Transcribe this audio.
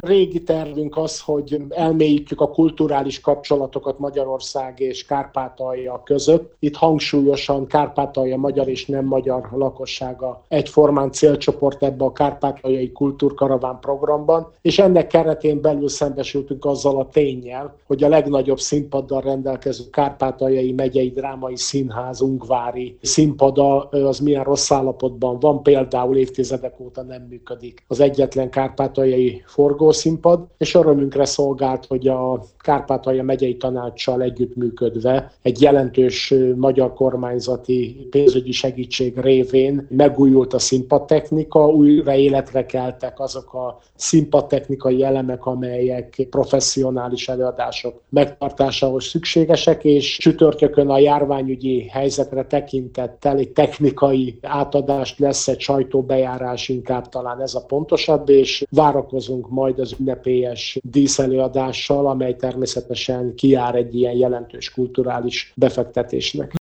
régi tervünk az, hogy elmélyítjük a kulturális kapcsolatokat Magyarország és Kárpátalja között. Itt hangsúlyosan Kárpátalja magyar és nem magyar lakossága egyformán célcsoport ebbe a kárpátaljai kultúrkaraván programban, és ennek keretén belül szembesültünk azzal a ténnyel, hogy a legnagyobb színpaddal rendelkező Kárpátaljai Megyei Drámai Színház ungvári színpada az milyen rossz állapotban van, például évtizedek óta nem működik az egyetlen kárpátaljai forgószínpad, és örömünkre szolgált, hogy a Kárpátalja megyei tanácssal együttműködve egy jelentős magyar kormányzati pénzügyi segítség révén megújult a színpadtechnika, újra életre keltek azok a színpadtechnikai elemek, amelyek professzionális előadások megtartásához szükségesek, és csütörtökön a járványügyi helyzetre tekintettel egy technikai átadást lesz, egy sajtóbejárás, inkább talán ez a pontosabb, és várakozunk majd az ünnepélyes díszelőadással, amely természetesen kijár egy ilyen jelentős kulturális befektetésnek.